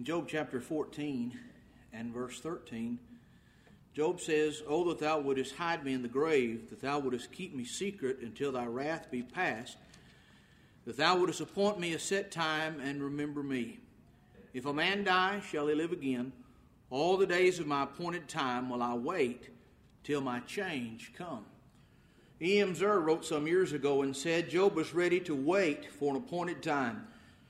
In Job chapter 14 and verse 13, Job says, "O that thou wouldest hide me in the grave, that thou wouldest keep me secret until thy wrath be past, that thou wouldest appoint me a set time and remember me. If a man die, shall he live again? All the days of my appointed time will I wait till my change come." E.M. Zer wrote some years ago and said, Job was ready to wait for an appointed time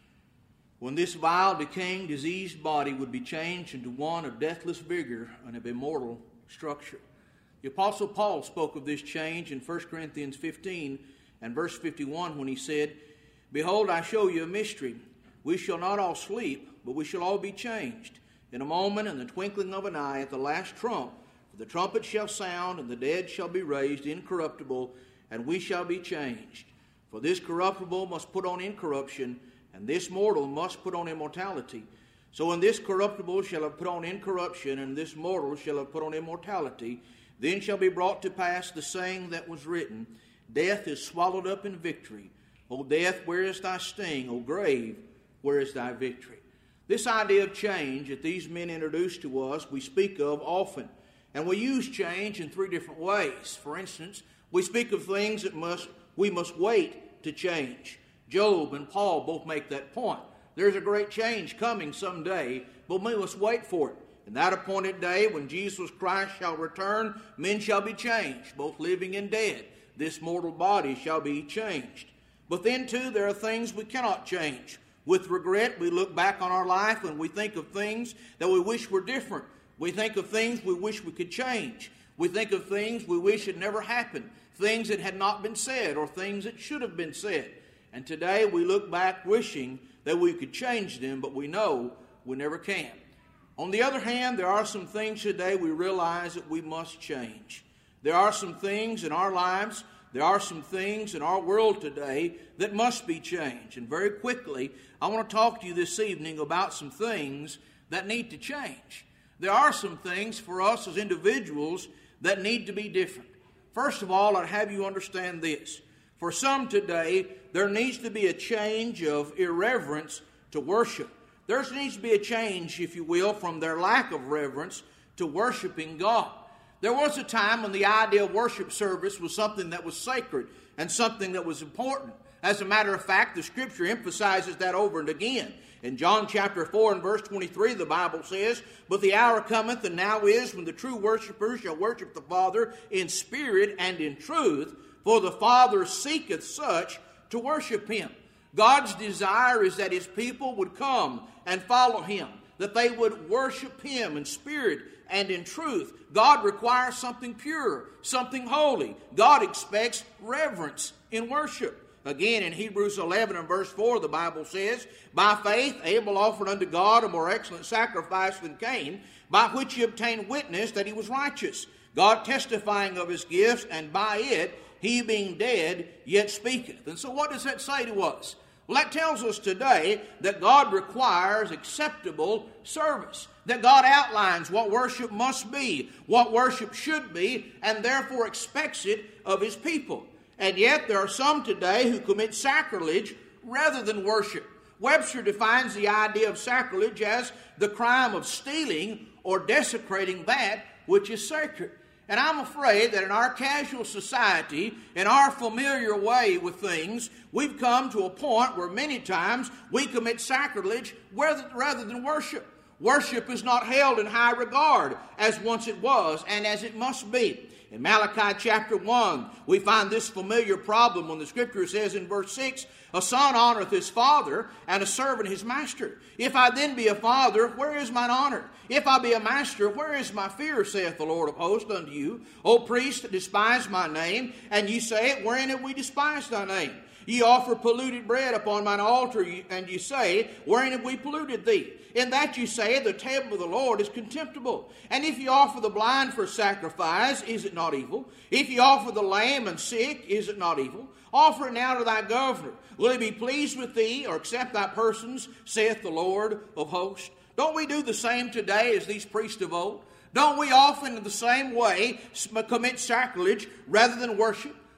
when this vile, decaying, diseased body would be changed into one of deathless vigor and of immortal structure. The Apostle Paul spoke of this change in 1 Corinthians 15 and verse 51 when he said, "Behold, I show you a mystery. We shall not all sleep, but we shall all be changed. In a moment, in the twinkling of an eye, at the last trump, for the trumpet shall sound, and the dead shall be raised incorruptible, and we shall be changed. For this corruptible must put on incorruption, and this mortal must put on immortality. So when this corruptible shall have put on incorruption, and this mortal shall have put on immortality, then shall be brought to pass the saying that was written, Death is swallowed up in victory. O death, where is thy sting? O grave, where is thy victory?" This idea of change that these men introduced to us, we speak of often. And we use change in three different ways. For instance, we speak of things that we must wait to change. Job and Paul both make that point. There's a great change coming someday, but we must wait for it. In that appointed day, when Jesus Christ shall return, men shall be changed, both living and dead. This mortal body shall be changed. But then, too, there are things we cannot change. With regret, we look back on our life and we think of things that we wish were different. We think of things we wish we could change. We think of things we wish had never happened, things that had not been said or things that should have been said. And today we look back wishing that we could change them, but we know we never can. On the other hand, there are some things today we realize that we must change. There are some things in our lives, there are some things in our world today that must be changed. And very quickly, I want to talk to you this evening about some things that need to change. There are some things for us as individuals that need to be different. First of all, I'd have you understand this. For some today, there needs to be a change of irreverence to worship. There needs to be a change, if you will, from their lack of reverence to worshiping God. There was a time when the idea of worship service was something that was sacred and something that was important. As a matter of fact, the Scripture emphasizes that over and again. In John chapter 4 and verse 23, the Bible says, "But the hour cometh, and now is, when the true worshipers shall worship the Father in spirit and in truth, for the Father seeketh such to worship Him." God's desire is that His people would come and follow Him, that they would worship Him in spirit and in truth. God requires something pure, something holy. God expects reverence in worship. Again, in Hebrews 11 and verse 4, the Bible says, "By faith Abel offered unto God a more excellent sacrifice than Cain, by which he obtained witness that he was righteous, God testifying of his gifts, and by it he being dead yet speaketh." And so what does that say to us? Well, that tells us today that God requires acceptable service, that God outlines what worship must be, what worship should be, and therefore expects it of His people. And yet there are some today who commit sacrilege rather than worship. Webster defines the idea of sacrilege as the crime of stealing or desecrating that which is sacred. And I'm afraid that in our casual society, in our familiar way with things, we've come to a point where many times we commit sacrilege rather than worship. Worship is not held in high regard as once it was and as it must be. In Malachi chapter 1, we find this familiar problem when the Scripture says in verse 6, "A son honoreth his father, and a servant his master. If I then be a father, where is mine honor? If I be a master, where is my fear, saith the Lord of hosts unto you? O priests, despise my name, and ye say, wherein have we despised thy name? Ye offer polluted bread upon mine altar, and ye say, wherein have we polluted thee? In that ye say, the table of the Lord is contemptible. And if ye offer the blind for sacrifice, is it not evil? If ye offer the lame and sick, is it not evil? Offer it now to thy governor. Will he be pleased with thee, or accept thy persons, saith the Lord of hosts?" Don't we do the same today as these priests of old? Don't we often in the same way commit sacrilege rather than worship?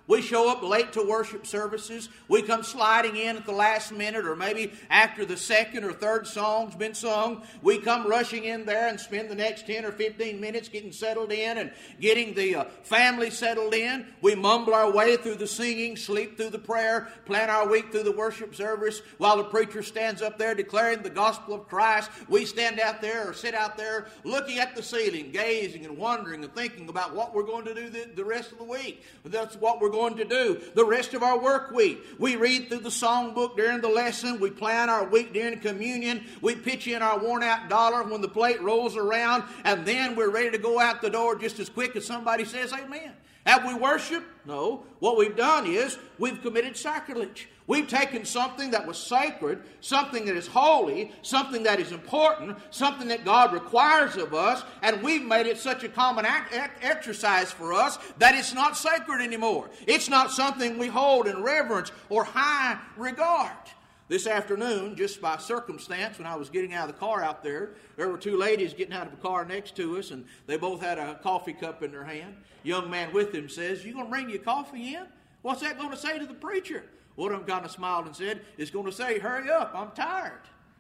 We show up late to worship services. We come sliding in at the last minute, or maybe after the second or third song's been sung. We come rushing in there and spend the next 10 or 15 minutes getting settled in and getting the family settled in. We mumble our way through the singing, sleep through the prayer, plan our week through the worship service while the preacher stands up there declaring the gospel of Christ. We stand out there or sit out there looking at the ceiling, gazing and wondering and thinking about what we're going to do the rest of the week. That's what we're going to do the rest of our work week. We read through the songbook during the lesson. We plan our week during communion. We pitch in our worn out dollar when the plate rolls around, and then we're ready to go out the door just as quick as somebody says amen. Have we worshiped? No. What we've done is we've committed sacrilege. We've taken something that was sacred, something that is holy, something that is important, something that God requires of us, and we've made it such a common exercise for us that it's not sacred anymore. It's not something we hold in reverence or high regard. This afternoon, just by circumstance, when I was getting out of the car out there were two ladies getting out of the car next to us, and they both had a coffee cup in their hand. Young man with them says, "You going to bring your coffee in? What's that going to say to the preacher?" One of them kind of smiled and said, "It's going to say, 'Hurry up, I'm tired.'"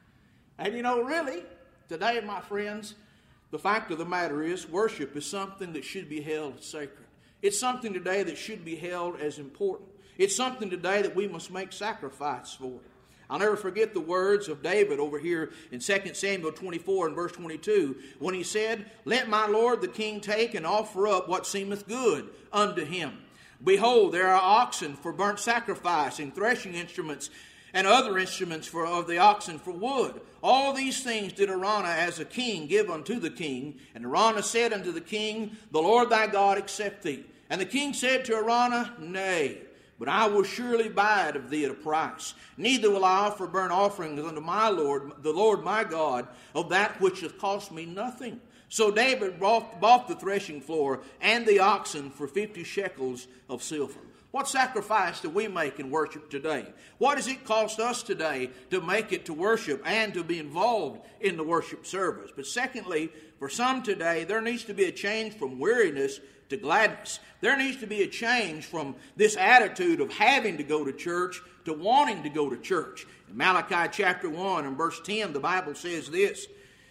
And really, today, my friends, the fact of the matter is worship is something that should be held sacred. It's something today that should be held as important. It's something today that we must make sacrifice for. I'll never forget the words of David over here in 2 Samuel 24 and verse 22 when he said, "Let my lord the king take and offer up what seemeth good unto him. Behold, there are oxen for burnt sacrifice, and threshing instruments, and other instruments of the oxen for wood. All these things did Araunah as a king give unto the king. And Araunah said unto the king, The Lord thy God accept thee. And the king said to Araunah, Nay, but I will surely buy it of thee at a price. Neither will I offer burnt offerings unto my Lord, the Lord my God, of that which hath cost me nothing." So David bought the threshing floor and the oxen for 50 shekels of silver. What sacrifice do we make in worship today? What does it cost us today to make it to worship and to be involved in the worship service? But secondly, for some today, there needs to be a change from weariness to gladness. There needs to be a change from this attitude of having to go to church to wanting to go to church. In Malachi chapter 1 and verse 10, the Bible says this,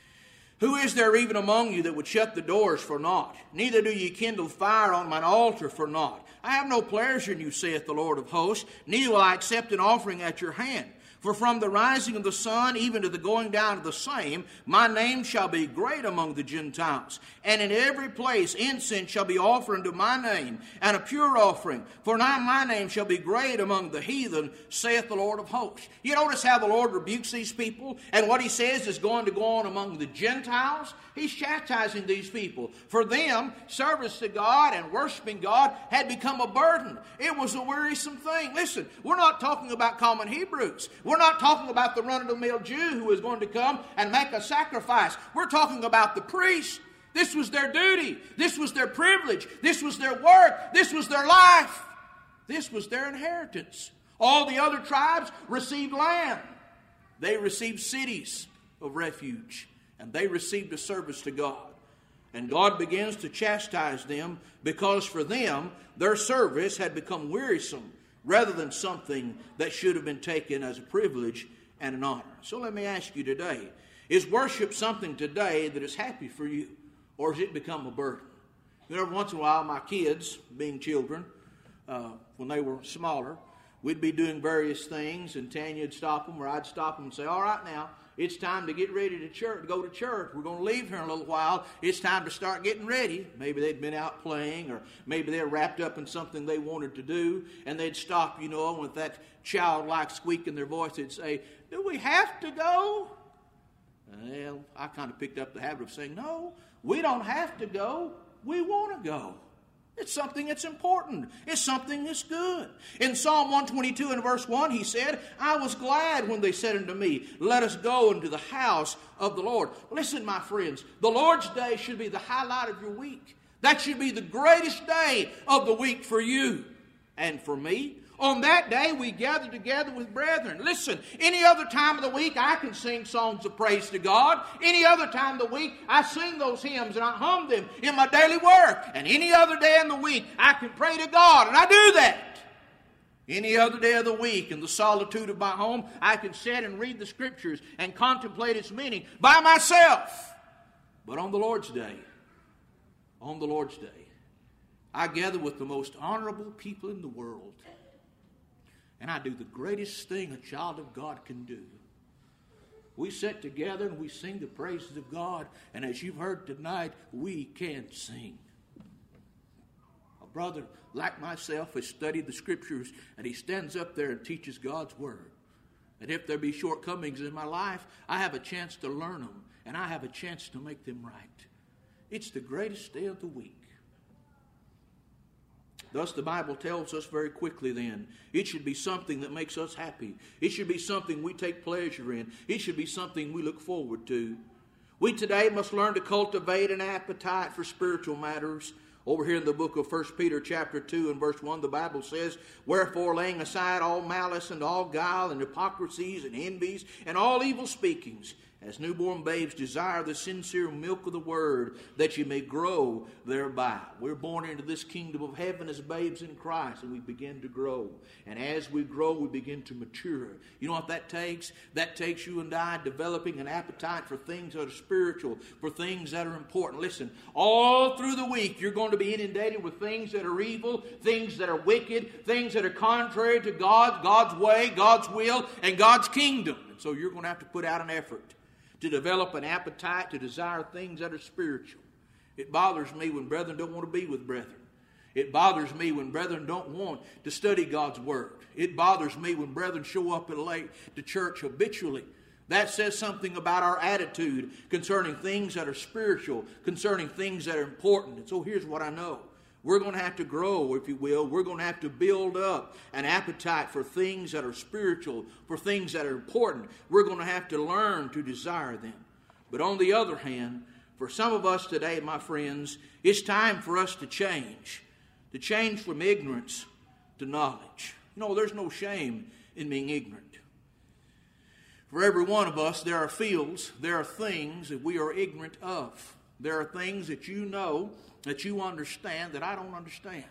"Who is there even among you that would shut the doors for naught? Neither do ye kindle fire on mine altar for naught. I have no pleasure in you, saith the Lord of hosts, neither will I accept an offering at your hand. For from the rising of the sun even to the going down of the same, my name shall be great among the Gentiles. And in every place incense shall be offered unto my name, and a pure offering. For now my name shall be great among the heathen, saith the Lord of hosts." You notice how the Lord rebukes these people, and what he says is going to go on among the Gentiles. He's chastising these people. For them, service to God and worshiping God had become a burden. It was a wearisome thing. Listen, we're not talking about common Hebrews. We're not talking about the run-of-the-mill Jew who is going to come and make a sacrifice. We're talking about the priests. This was their duty. This was their privilege. This was their work. This was their life. This was their inheritance. All the other tribes received land. They received cities of refuge. And they received a service to God. And God begins to chastise them because for them, their service had become wearisome rather than something that should have been taken as a privilege and an honor. So let me ask you today, is worship something today that is happy for you? Or has it become a burden? Every once in a while, my kids, being children, when they were smaller, we'd be doing various things, and Tanya would stop them, or I'd stop them and say, "All right now, it's time to get ready to go to church. We're going to leave here in a little while. It's time to start getting ready." Maybe they'd been out playing, or maybe they were wrapped up in something they wanted to do, and they'd stop, with that childlike squeak in their voice. They'd say, "Do we have to go?" Well, I kind of picked up the habit of saying, "No, we don't have to go. We want to go." It's something that's important. It's something that's good. In Psalm 122 and verse 1, he said, "I was glad when they said unto me, Let us go into the house of the Lord." Listen, my friends, the Lord's Day should be the highlight of your week. That should be the greatest day of the week for you and for me. On that day we gather together with brethren. Listen, any other time of the week I can sing songs of praise to God. Any other time of the week I sing those hymns and I hum them in my daily work. And any other day in the week I can pray to God, and I do that. Any other day of the week in the solitude of my home I can sit and read the Scriptures and contemplate its meaning by myself. But on the Lord's Day, I gather with the most honorable people in the world. And I do the greatest thing a child of God can do. We sit together and we sing the praises of God. And as you've heard tonight, we can sing. A brother like myself has studied the Scriptures, and he stands up there and teaches God's Word. And if there be shortcomings in my life, I have a chance to learn them, and I have a chance to make them right. It's the greatest day of the week. Thus the Bible tells us very quickly then, it should be something that makes us happy. It should be something we take pleasure in. It should be something we look forward to. We today must learn to cultivate an appetite for spiritual matters. Over here in the book of 1 Peter chapter 2 and verse 1, the Bible says, "Wherefore, laying aside all malice and all guile and hypocrisies and envies and all evil speakings, as newborn babes desire the sincere milk of the word, that you may grow thereby." We're born into this kingdom of heaven as babes in Christ, and we begin to grow. And as we grow, we begin to mature. You know what that takes? That takes you and I developing an appetite for things that are spiritual, for things that are important. Listen, all through the week, you're going to be inundated with things that are evil, things that are wicked, things that are contrary to God, God's way, God's will, and God's kingdom. And so you're going to have to put out an effort to develop an appetite to desire things that are spiritual. It bothers me when brethren don't want to be with brethren. It bothers me when brethren don't want to study God's Word. It bothers me when brethren show up late to church habitually. That says something about our attitude concerning things that are spiritual, concerning things that are important. And so here's what I know. We're going to have to grow, if you will. We're going to have to build up an appetite for things that are spiritual, for things that are important. We're going to have to learn to desire them. But on the other hand, for some of us today, my friends, it's time for us to change from ignorance to knowledge. You know, there's no shame in being ignorant. For every one of us, there are fields, there are things that we are ignorant of. There are things that you know, that you understand, that I don't understand.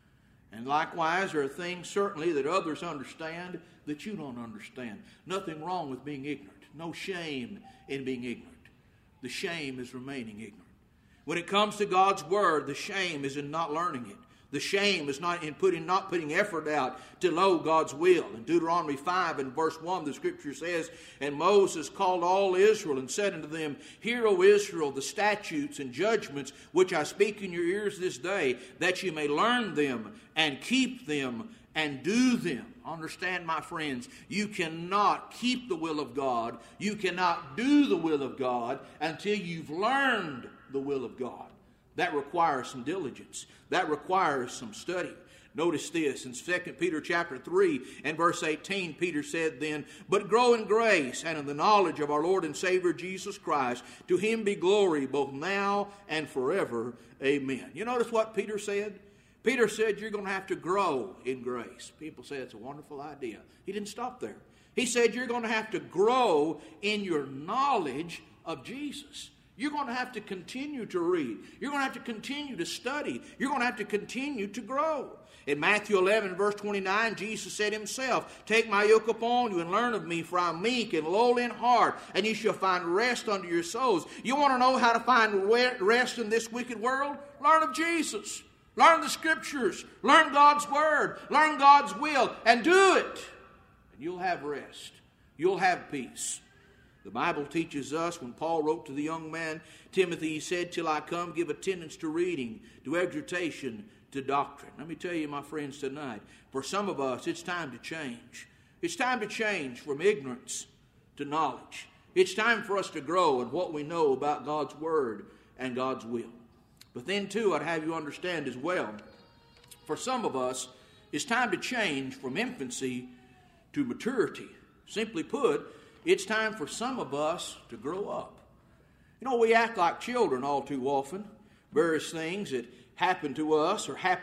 And likewise, there are things certainly that others understand that you don't understand. Nothing wrong with being ignorant. No shame in being ignorant. The shame is remaining ignorant. When it comes to God's Word, the shame is in not learning it. The shame is not putting effort out to know God's will. In Deuteronomy 5 and verse 1, the Scripture says, "And Moses called all Israel and said unto them, Hear, O Israel, the statutes and judgments which I speak in your ears this day, that you may learn them and keep them and do them." Understand, my friends, you cannot keep the will of God. You cannot do the will of God until you've learned the will of God. That requires some diligence. That requires some study. Notice this, in 2 Peter chapter 3 and verse 18, Peter said then, "But grow in grace and in the knowledge of our Lord and Savior Jesus Christ. To him be glory both now and forever. Amen." You notice what Peter said? Peter said you're going to have to grow in grace. People say it's a wonderful idea. He didn't stop there. He said you're going to have to grow in your knowledge of Jesus. You're going to have to continue to read. You're going to have to continue to study. You're going to have to continue to grow. In Matthew 11, verse 29, Jesus said himself, "Take my yoke upon you and learn of me, for I am meek and lowly in heart, and you shall find rest unto your souls." You want to know how to find rest in this wicked world? Learn of Jesus. Learn the Scriptures. Learn God's Word. Learn God's will. And do it. And you'll have rest. You'll have peace. The Bible teaches us, when Paul wrote to the young man Timothy, he said, "Till I come, give attendance to reading, to exhortation, to doctrine." Let me tell you, my friends, tonight, for some of us, it's time to change. It's time to change from ignorance to knowledge. It's time for us to grow in what we know about God's Word and God's will. But then, too, I'd have you understand as well, for some of us, it's time to change from infancy to maturity. Simply put, it's time for some of us to grow up. You know, we act like children all too often. Various things that happen to us or happen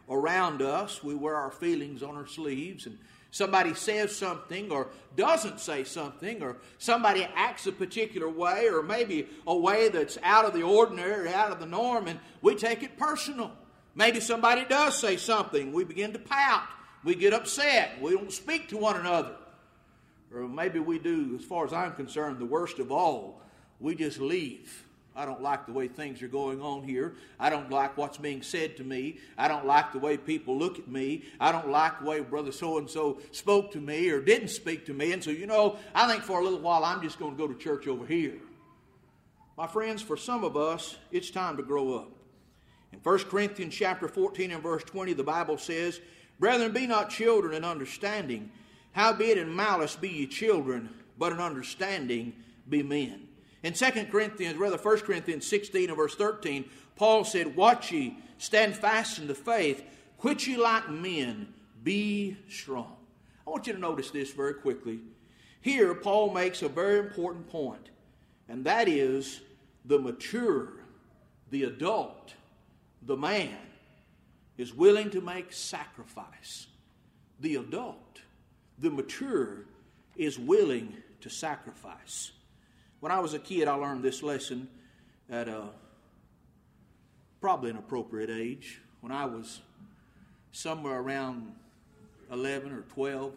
around us. We wear our feelings on our sleeves, and somebody says something or doesn't say something, or somebody acts a particular way, or maybe a way that's out of the ordinary, out of the norm, and we take it personal. Maybe somebody does say something. We begin to pout. We get upset. We don't speak to one another. Or maybe we do, as far as I'm concerned, the worst of all. We just leave. I don't like the way things are going on here. I don't like what's being said to me. I don't like the way people look at me. I don't like the way Brother so-and-so spoke to me or didn't speak to me. And so, I think for a little while I'm just going to go to church over here. My friends, for some of us, it's time to grow up. In 1 Corinthians chapter 14 and verse 20, the Bible says, "Brethren, be not children in understanding. Howbeit in malice be ye children, but in understanding be men." In 1 Corinthians 16 and verse 13, Paul said, "Watch ye, stand fast in the faith, quit ye like men, be strong." I want you to notice this very quickly. Here, Paul makes a very important point, and that is the mature, the adult, the man is willing to make sacrifice. The adult, the mature, is willing to sacrifice. When I was a kid, I learned this lesson at probably an appropriate age. When I was somewhere around 11 or 12,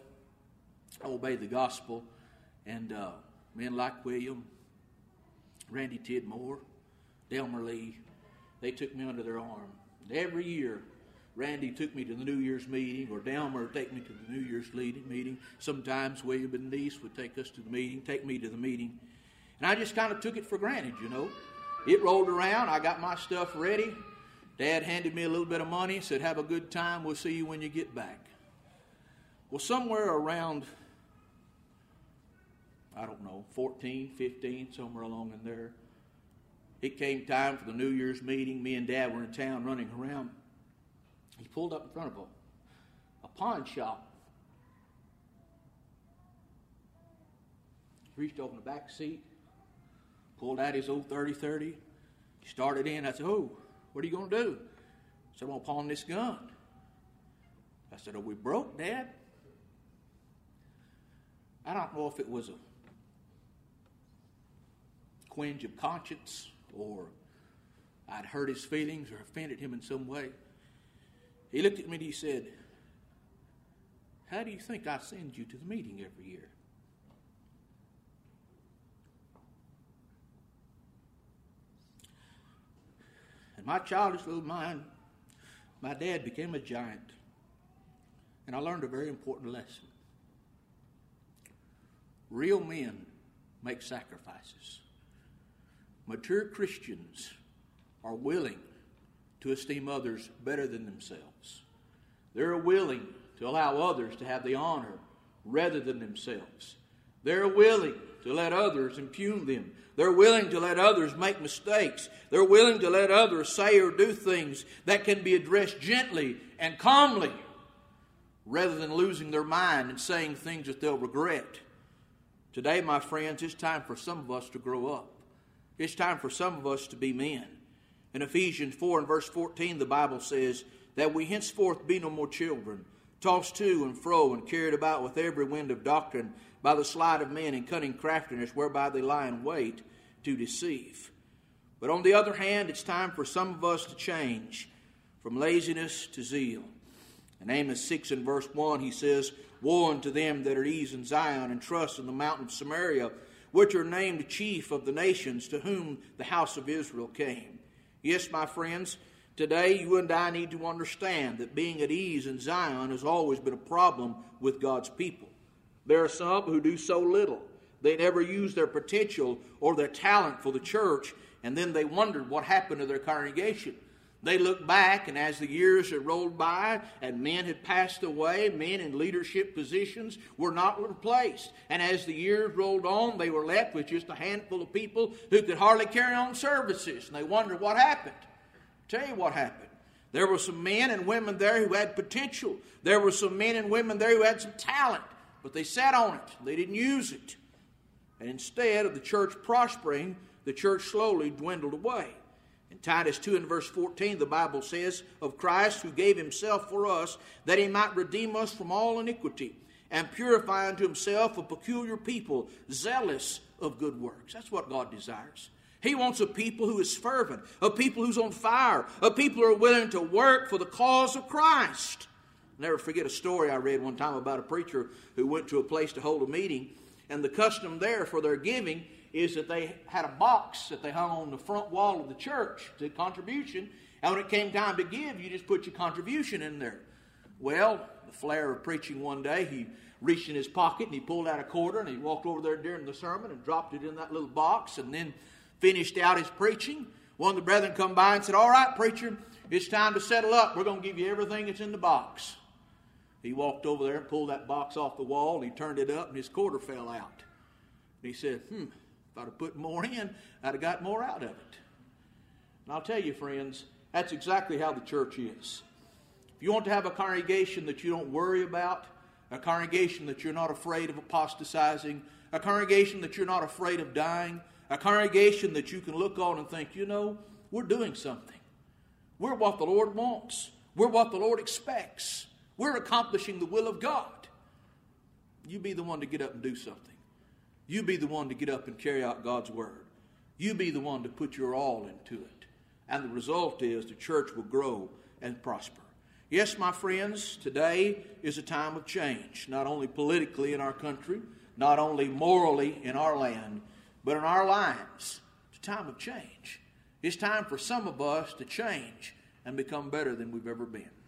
I obeyed the gospel, and men like William, Randy Tidmore, Delmer Lee, they took me under their arm. And every year, Randy took me to the New Year's meeting, or Delmer would take me to the New Year's meeting. Sometimes William and Niece would take us to the meeting, take me to the meeting. And I just kind of took it for granted, It rolled around. I got my stuff ready. Dad handed me a little bit of money, said, "Have a good time. We'll see you when you get back." Well, somewhere around, 14, 15, somewhere along in there, it came time for the New Year's meeting. Me and Dad were in town running around. He pulled up in front of a pawn shop. Reached over in the back seat, pulled out his old 30-30, started in. I said, "Oh, what are you going to do?" He said, "I'm going to pawn this gun." I said, "Are we broke, Dad?" I don't know if it was a twinge of conscience, or I'd hurt his feelings or offended him in some way. He looked at me and he said, "How do you think I send you to the meeting every year?" In my childish little mind, my dad became a giant, and I learned a very important lesson. Real men make sacrifices. Mature Christians are willing to esteem others better than themselves. They're willing to allow others to have the honor rather than themselves. They're willing to let others impugn them. They're willing to let others make mistakes. They're willing to let others say or do things that can be addressed gently and calmly, rather than losing their mind and saying things that they'll regret. Today, my friends, it's time for some of us to grow up. It's time for some of us to be men. In Ephesians 4 and verse 14, the Bible says that we henceforth be no more children, tossed to and fro and carried about with every wind of doctrine by the sleight of men and cunning craftiness whereby they lie in wait to deceive. But on the other hand, it's time for some of us to change from laziness to zeal. In Amos 6 and verse 1, he says, "Woe unto them that are ease in Zion and trust in the mountain of Samaria, which are named chief of the nations, to whom the house of Israel came." Yes, my friends, today you and I need to understand that being at ease in Zion has always been a problem with God's people. There are some who do so little. They never use their potential or their talent for the church, and then they wondered what happened to their congregation. They looked back, and as the years had rolled by and men had passed away, men in leadership positions were not replaced. And as the years rolled on, they were left with just a handful of people who could hardly carry on services. And they wondered what happened. I'll tell you what happened. There were some men and women there who had potential. There were some men and women there who had some talent. But they sat on it. They didn't use it. And instead of the church prospering, the church slowly dwindled away. In Titus 2 and verse 14, the Bible says, of Christ who gave himself for us, that he might redeem us from all iniquity, and purify unto himself a peculiar people, zealous of good works. That's what God desires. He wants a people who is fervent, a people who's on fire, a people who are willing to work for the cause of Christ. I'll never forget a story I read one time about a preacher who went to a place to hold a meeting, and the custom there for their giving is that they had a box that they hung on the front wall of the church to contribution, and when it came time to give, you just put your contribution in there. Well, the flare of preaching one day, he reached in his pocket and he pulled out a quarter and he walked over there during the sermon and dropped it in that little box and then finished out his preaching. One of the brethren come by and said, all right, preacher, it's time to settle up. We're going to give you everything that's in the box. He walked over there and pulled that box off the wall. He turned it up and his quarter fell out. And he said, if I'd have put more in, I'd have got more out of it. And I'll tell you, friends, that's exactly how the church is. If you want to have a congregation that you don't worry about, a congregation that you're not afraid of apostatizing, a congregation that you're not afraid of dying, a congregation that you can look on and think, you know, we're doing something. We're what the Lord wants. We're what the Lord expects. We're accomplishing the will of God. You be the one to get up and do something. You be the one to get up and carry out God's word. You be the one to put your all into it. And the result is the church will grow and prosper. Yes, my friends, today is a time of change, not only politically in our country, not only morally in our land, but in our lives. It's a time of change. It's time for some of us to change and become better than we've ever been.